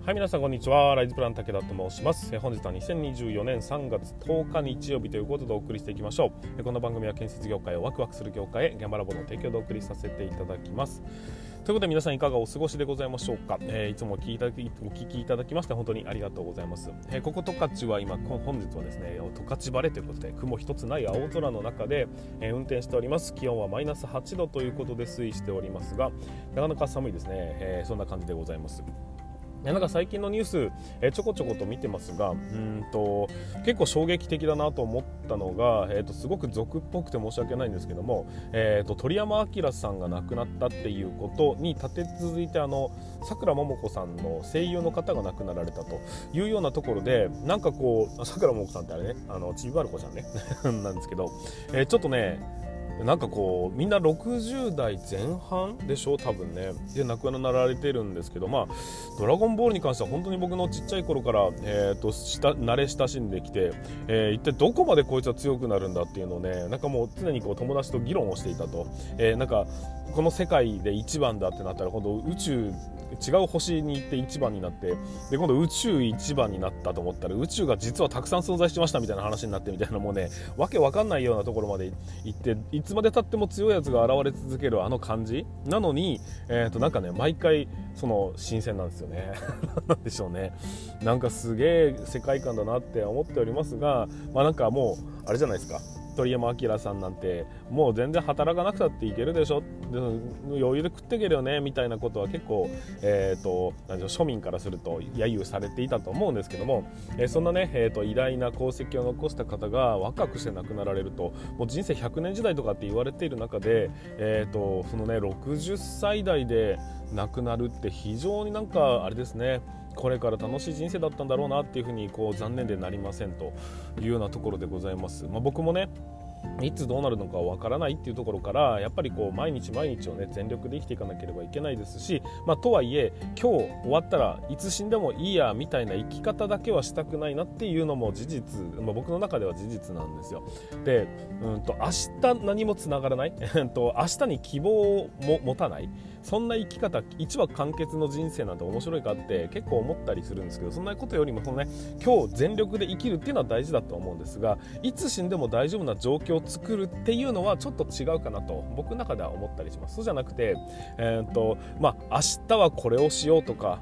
はい、皆さんこんにちは。ライズプラン武田と申します。本日は2024年3月10日日曜日ということでお送りしていきましょう。この番組は建設業界をワクワクする業界へ現場ラボの提供でお送りさせていただきます。ということで皆さんいかがお過ごしでございましょうか。いつもお聞きいただきまして本当にありがとうございます。ここ十勝は今本日はですね十勝晴れということで雲一つない青空の中で、運転しております。気温はマイナス8度ということで推移しておりますが、なかなか寒いですね。そんな感じでございます。なんか最近のニュース、ちょこちょこと見てますが、結構衝撃的だなと思ったのが、すごく俗っぽくて申し訳ないんですけども、鳥山明さんが亡くなったっていうことに立て続いてさくらももこさんの声優の方が亡くなられたというようなところで、なんかこうさくらももこさんってあれねちびまる子ちゃんねなんですけど、ちょっとねなんかこうみんな60代前半でしょ多分ねで亡くなられてるんですけど、ドラゴンボールに関しては本当に僕のちっちゃい頃から、慣れ親しんできて、一体どこまでこいつは強くなるんだっていうのをねなんかもう常にこう友達と議論をしていたと、なんかこの世界で一番だってなったら今度宇宙違う星に行って一番になって、で今度宇宙一番になったと思ったら宇宙が実はたくさん存在してましたみたいな話になってみたいな、もうねわけわかんないようなところまで行って、いつまで経っても強いやつが現れ続けるあの感じなのに、なんかね毎回その新鮮なんですよねなんでしょうね、なんかすげえ世界観だなって思っておりますが、なんかもうあれじゃないですか、鳥山明さんなんてもう全然働かなくたっていけるでしょ、余裕で食っていけるよねみたいなことは結構、庶民からすると揶揄されていたと思うんですけども、そんなね、偉大な功績を残した方が若くして亡くなられると、もう人生100年時代とかって言われている中で、そのね60歳代で亡くなるって非常になんかあれですね、これから楽しい人生だったんだろうなっていうふうにこう残念でなりませんというようなところでございます。僕もねいつどうなるのかわからないっていうところからやっぱりこう毎日毎日をね全力で生きていかなければいけないですし、とはいえ今日終わったらいつ死んでもいいやみたいな生き方だけはしたくないなっていうのも事実、僕の中では事実なんですよ。で、明日何もつながらない明日に希望を持たない、そんな生き方一話完結の人生なんて面白いかって結構思ったりするんですけど、そんなことよりもそのね今日全力で生きるっていうのは大事だと思うんですが、いつ死んでも大丈夫な状況を作るっていうのはちょっと違うかなと僕の中では思ったりします。そうじゃなくて、明日はこれをしようとか、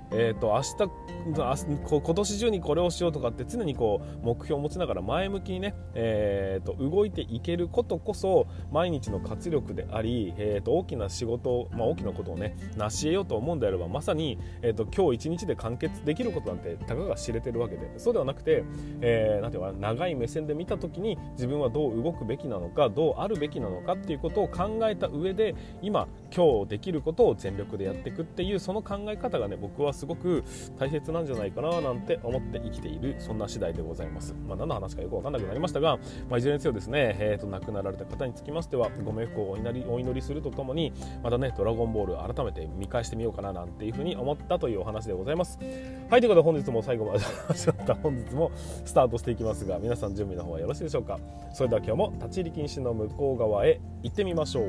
今年中にこれをしようとかって常にこう目標を持ちながら前向きにね、動いていけることこそ毎日の活力であり、大きな仕事、大きなことをね成し得ようと思うんであればまさに、今日一日で完結できることなんてたかが知れてるわけで、そうではなくて、なんていうか長い目線で見た時に自分はどう動くべきなのかどうあるべきなのかっていうことを考えた上で今日できることを全力でやっていくっていうその考え方がね僕はすごく大切なんじゃないかななんて思って生きているそんな次第でございます。何の話かよく分かんなくなりましたが、いずれにせよですね、亡くなられた方につきましてはご冥福をお祈りするとともに、またねドラゴンボール改めて見返してみようかななんていうふうに思ったというお話でございます。はい、ということで本日も最後まで本日もスタートしていきますが、皆さん準備の方はよろしいでしょうか。それでは今日も立ち入り禁止の向こう側へ行ってみましょう。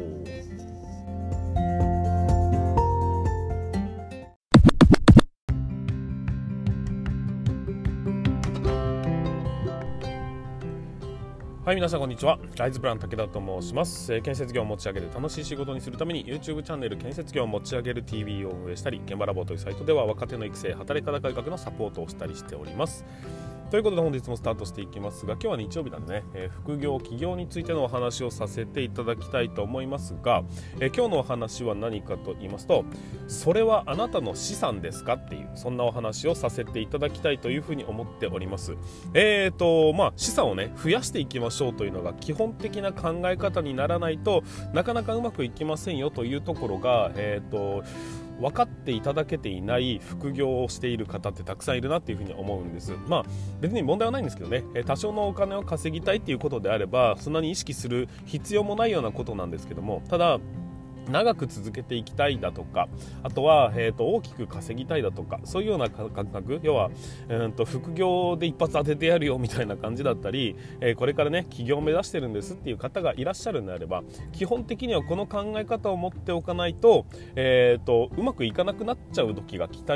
はい、皆さんこんにちは。ライズプラン武田と申します。建設業を持ち上げて楽しい仕事にするために YouTube チャンネル建設業を持ち上げる TV を運営したり、現場ラボというサイトでは若手の育成、働き方改革のサポートをしたりしております。ということで本日もスタートしていきますが、今日は日曜日なんでね、副業起業についてのお話をさせていただきたいと思いますが、今日のお話は何かと言いますと、それはあなたの資産ですかっていうそんなお話をさせていただきたいというふうに思っております。資産をね増やしていきましょうというのが基本的な考え方にならないとなかなかうまくいきませんよというところが分かっていただけていない副業をしている方ってたくさんいるなっていうふうに思うんです。別に問題はないんですけどね、多少のお金を稼ぎたいっていうことであればそんなに意識する必要もないようなことなんですけども、ただ長く続けていきたいだとか、あとは、大きく稼ぎたいだとか、そういうような感覚、要は、副業で一発当ててやるよみたいな感じだったり、これからね起業を目指してるんですっていう方がいらっしゃるんであれば、基本的にはこの考え方を持っておかないと、うまくいかなくなっちゃう時が来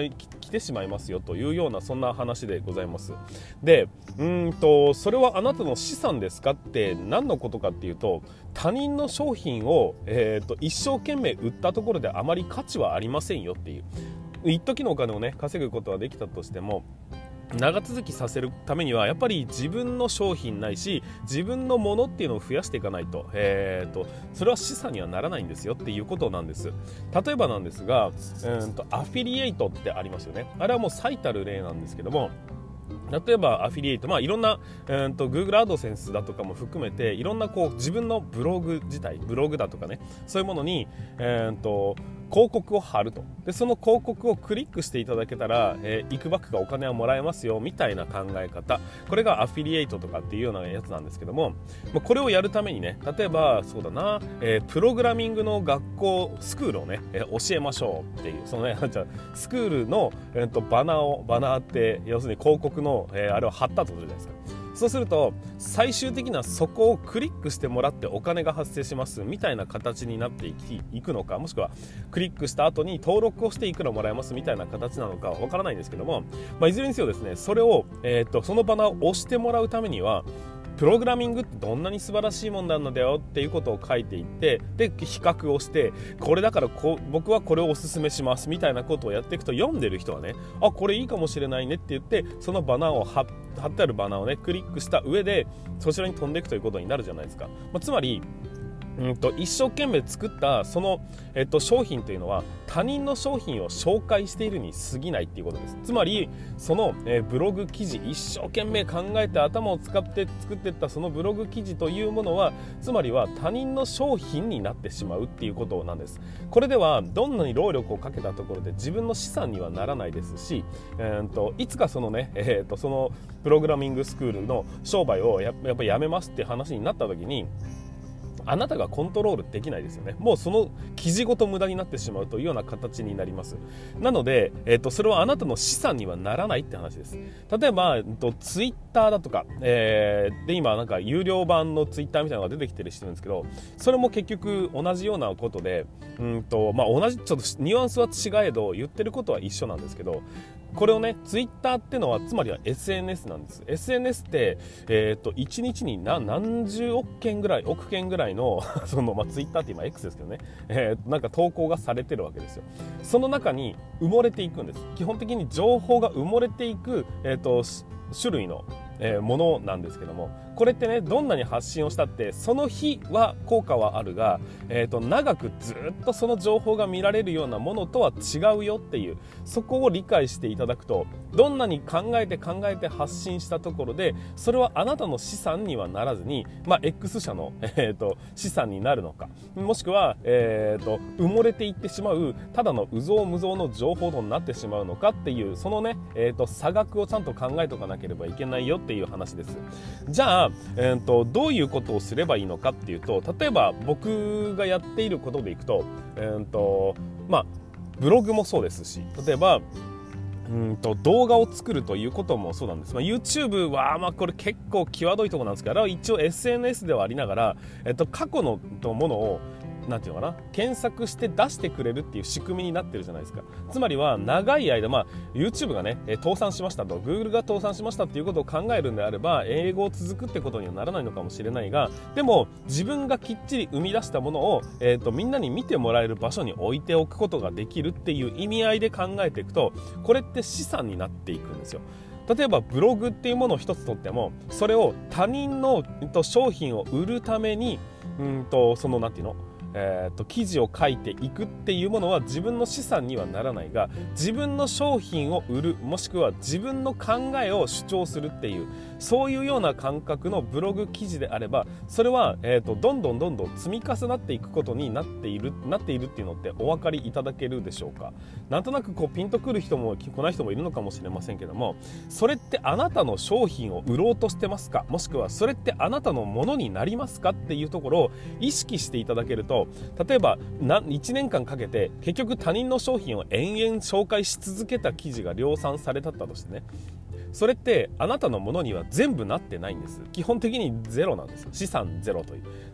てしまいますよというようなそんな話でございます。で、それはあなたの資産ですかって何のことかっていうと、他人の商品を、一生懸命売ったところであまり価値はありませんよっていう、一時のお金をね稼ぐことはできたとしても、長続きさせるためにはやっぱり自分の商品ないし自分のものっていうのを増やしていかないと、それは資産にはならないんですよっていうことなんです。例えばなんですが、アフィリエイトってありますよね。あれはもう最たる例なんですけども、例えばアフィリエイト、いろんな、Google アドセンスだとかも含めていろんな自分のブログ自体、ブログだとかね、そういうものに、広告を貼ると。でその広告をクリックしていただけたら、いくばくかお金はもらえますよみたいな考え方、これがアフィリエイトとかっていうようなやつなんですけども、これをやるためにね、例えばそうだな、プログラミングの学校スクールをね、教えましょうっていう、そのねじゃスクールの、バナーって要するに広告の、あれを貼ったとするじゃないですか。そうすると最終的なそこをクリックしてもらってお金が発生しますみたいな形になっていくのか、もしくはクリックした後に登録をしていくらもらえますみたいな形なのかわからないんですけども、いずれにせよですね、それを、そのバナーを押してもらうためにはプログラミングってどんなに素晴らしいもんなんだよっていうことを書いていって、で比較をして、これだから僕はこれをおすすめしますみたいなことをやっていくと、読んでる人はね、あ、これいいかもしれないねって言って、そのバナーを貼ってあるバナーをねクリックした上でそちらに飛んでいくということになるじゃないですか。つまり一生懸命作ったその、商品というのは他人の商品を紹介しているに過ぎないっていうことです。つまりその、ブログ記事、一生懸命考えて頭を使って作っていったそのブログ記事というものは、つまりは他人の商品になってしまうっていうことなんです。これではどんなに労力をかけたところで自分の資産にはならないですし、いつかそのね、そのプログラミングスクールの商売をやっぱりやめますって話になった時に、あなたがコントロールできないですよね。もうその記事ごと無駄になってしまうというような形になります。なので、それはあなたの資産にはならないって話です。例えば、ツイッターだとか、で今なんか有料版のツイッターみたいなのが出てきてるしてるんですけど、それも結局同じようなことで、同じちょっとニュアンスは違えど言ってることは一緒なんですけど、これをね、ツイッターってのはつまりは SNS なんです。 SNS って、1日に何十億件ぐらいのその、ツイッターって今 X ですけどね、なんか投稿がされてるわけですよ。その中に埋もれていくんです。基本的に情報が埋もれていく、種類のものなんですけども、これってね、どんなに発信をしたってその日は効果はあるが、長くずっとその情報が見られるようなものとは違うよっていう、そこを理解していただくと、どんなに考えて発信したところでそれはあなたの資産にはならずに、X 社の、資産になるのか、もしくは、埋もれていってしまうただの有象無象の情報となってしまうのかっていう、そのね、差額をちゃんと考えておかなければいけないよっていう話です。じゃあ、どういうことをすればいいのかっていうと、例えば僕がやっていることでいくと、ブログもそうですし、例えば動画を作るということもそうなんです。YouTube はこれ結構際どいところなんですけど、一応 SNS ではありながら、過去のものをなんていうのかな、検索して出してくれるっていう仕組みになってるじゃないですか。つまりは長い間、YouTube がね倒産しましたと、 Google が倒産しましたっていうことを考えるんであれば英語を続くってことにはならないのかもしれないが、でも自分がきっちり生み出したものを、みんなに見てもらえる場所に置いておくことができるっていう意味合いで考えていくと、これって資産になっていくんですよ。例えばブログっていうものを一つとっても、それを他人の商品を売るためにそのなんていうの、記事を書いていくっていうものは自分の資産にはならないが、自分の商品を売る、もしくは自分の考えを主張するっていう、そういうような感覚のブログ記事であれば、それは、どんどん積み重なっていくことになっているっていうのってお分かりいただけるでしょうか。なんとなくピンとくる人も来ない人もいるのかもしれませんけども、それってあなたの商品を売ろうとしてますか、もしくはそれってあなたのものになりますかっていうところを意識していただけると、例えば1年間かけて結局他人の商品を延々紹介し続けた記事が量産されたとしてね、それってあなたのものには全部なってないんです。基本的にゼロなんですよ。資産ゼロという。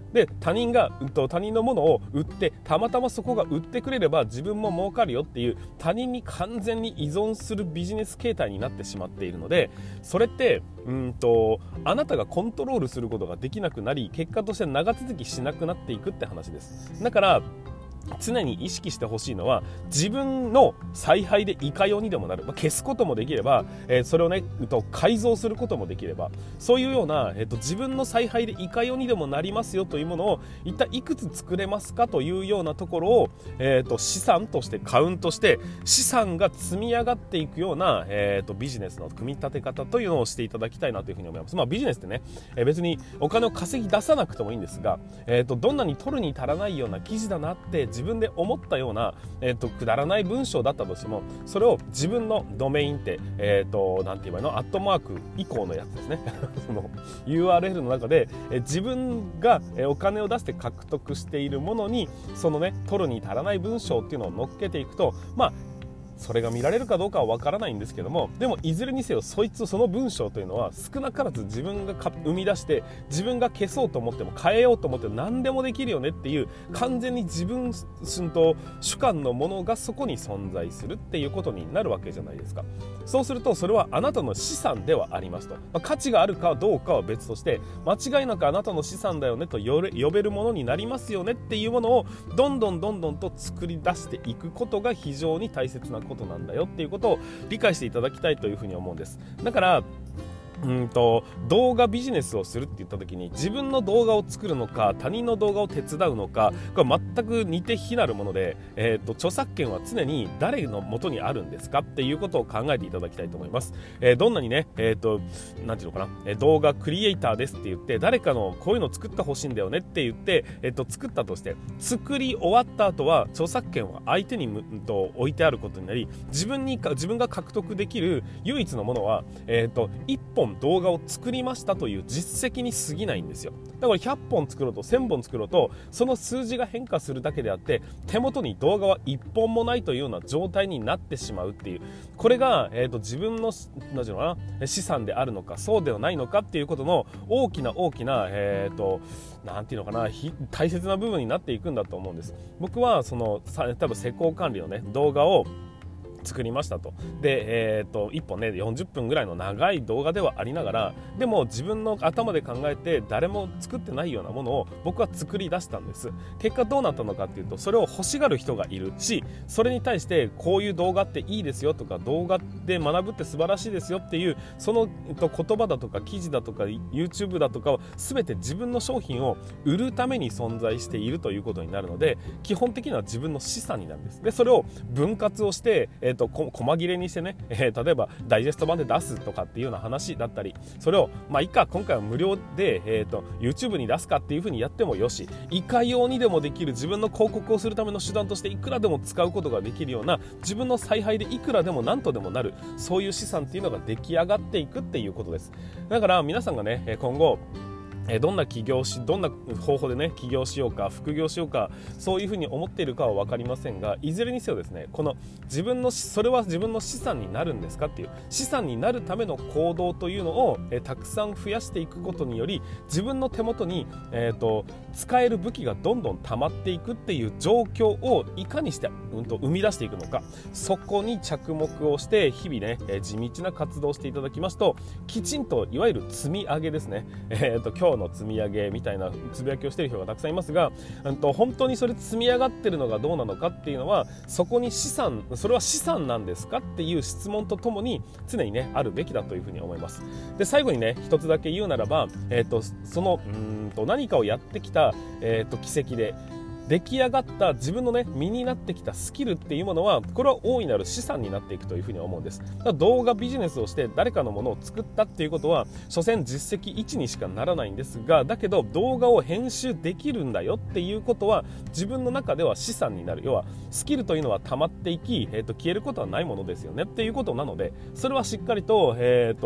で他人のものを売ってたまたまそこが売ってくれれば自分も儲かるよっていう他人に完全に依存するビジネス形態になってしまっているので、それってあなたがコントロールすることができなくなり、結果として長続きしなくなっていくって話です。だから常に意識してほしいのは、自分の采配でいかようにでもなる、消すこともできれば、それをね改造することもできれば、そういうような、自分の采配でいかようにでもなりますよというものを一体いくつ作れますかというようなところを、資産としてカウントして資産が積み上がっていくような、ビジネスの組み立て方というのをしていただきたいなというふうに思います。ビジネスってね、別にお金を稼ぎ出さなくてもいいんですが、どんなに取るに足らないような記事だなって自分で思ったような、くだらない文章だったとしても、それを自分のドメインって、なんて言えばいいの、アットマーク以降のやつですねその URL の中で、自分がお金を出して獲得しているものにそのね取るに足らない文章っていうのを乗っけていくと、それが見られるかどうかはわからないんですけども、でもいずれにせよその文章というのは少なからず自分が生み出して、自分が消そうと思っても変えようと思っても何でもできるよねっていう、完全に自分と主観のものがそこに存在するっていうことになるわけじゃないですか。そうするとそれはあなたの資産ではありますと、価値があるかどうかは別として、間違いなくあなたの資産だよねと呼べるものになりますよねっていうものをどんどんと作り出していくことが非常に大切なことなんだよっていうことを理解していただきたいというふうに思うんです。だから動画ビジネスをするって言った時に、自分の動画を作るのか他人の動画を手伝うのか、これ全く似て非なるもので、著作権は常に誰の元にあるんですかっていうことを考えていただきたいと思います。どんなにね、なんていうのかな、動画クリエイターですって言って誰かのこういうの作ってほしいんだよねって言って、作ったとして、作り終わった後は著作権は相手に置いてあることになり、自分が獲得できる唯一のものは、1本動画を作りましたという実績に過ぎないんですよ。だから100本作ろうと1000本作ろうと、その数字が変化するだけであって手元に動画は1本もないというような状態になってしまうっていう、これが、自分のなんていうのかな、資産であるのかそうではないのかっていうことの大きななんていうのかな、大切な部分になっていくんだと思うんです。僕は多分施工管理のね動画を作りましたと。で、1本ね40分ぐらいの長い動画ではありながら、でも自分の頭で考えて誰も作ってないようなものを僕は作り出したんです。結果どうなったのかっていうと、それを欲しがる人がいるし、それに対してこういう動画っていいですよとか、動画で学ぶって素晴らしいですよっていうその言葉だとか記事だとか YouTube だとかを全て自分の商品を売るために存在しているということになるので、基本的には自分の資産になるんです。でそれを分割をして細切れにしてね、例えばダイジェスト版で出すとかっていうような話だったり、それをいいか今回は無料で、YouTube に出すかっていう風にやってもよし、いかようにでもできる自分の広告をするための手段としていくらでも使うことができるような、自分の采配でいくらでも何とでもなる、そういう資産っていうのが出来上がっていくっていうことです。だから皆さんがね今後どんな方法でね起業しようか副業しようか、そういうふうに思っているかは分かりませんが、いずれにせよですね、このそれは自分の資産になるんですかっていう、資産になるための行動というのをたくさん増やしていくことにより、自分の手元に、使える武器がどんどん溜まっていくっていう状況をいかにして、生み出していくのか、そこに着目をして日々ね地道な活動をしていただきますと、きちんといわゆる積み上げですね、今日の積み上げみたいなつぶやきをしている人がたくさんいますが、本当にそれ積み上がってるのがどうなのかっていうのは、そこにそれは資産なんですかっていう質問とともに常にねあるべきだというふうに思います。で最後にね一つだけ言うならば、何かをやってきた、軌跡で出来上がった自分のね身になってきたスキルっていうものは、これは大いなる資産になっていくというふうに思うんです。だから動画ビジネスをして誰かのものを作ったっていうことは所詮実績1にしかならないんですが、だけど動画を編集できるんだよっていうことは自分の中では資産になる。要はスキルというのは溜まっていき、消えることはないものですよねっていうことなので、それはしっかりと、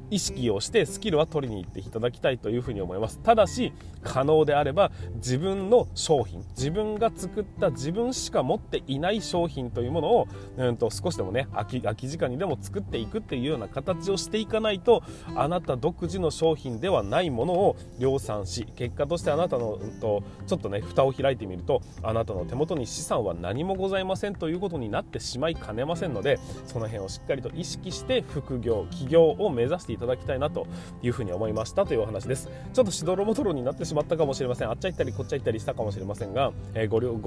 意識をしてスキルは取りに行っていただきたいというふうに思います。ただし可能であれば自分の商品、自分が作った自分しか持っていない商品というものを、少しでもね空き時間にでも作っていくっていうような形をしていかないと、あなた独自の商品ではないものを量産し、結果としてあなたの、ちょっとね蓋を開いてみると、あなたの手元に資産は何もございませんということになってしまいかねませんので、その辺をしっかりと意識して副業、起業を目指していただきたいなというふうに思いましたというお話です。ちょっとしどろもどろになってしまったかもしれません。あっちゃ行ったりこっちゃ行ったりしたかもしれませんが、ご了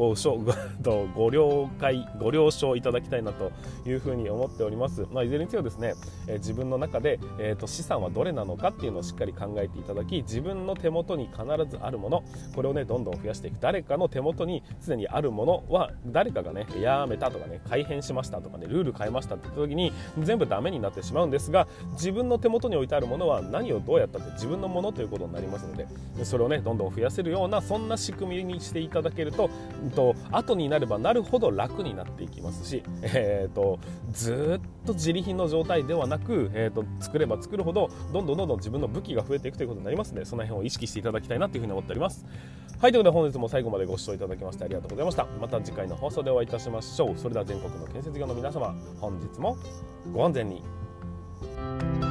承いただきたいなというふうに思っております。いずれにせよですね、自分の中で、資産はどれなのかっていうのをしっかり考えていただき、自分の手元に必ずあるもの、これをねどんどん増やしていく。誰かの手元にすでにあるものは、誰かがねやめたとかね改変しましたとかねルール変えましたって言った時に全部ダメになってしまうんですが、自分の手元に置いてあるものは何をどうやったって自分のものということになりますので、それをねどんどん増やせるようなそんな仕組みにしていただけると、後になればなるほど楽になっていきますし、ずっと自利品の状態ではなく、作れば作るほどどんどん自分の武器が増えていくということになりますので、その辺を意識していただきたいなというふうに思っております。はい、ということで本日も最後までご視聴いただきましてありがとうございました。また次回の放送でお会いいたしましょう。それでは全国の建設業の皆様、本日もご安全に。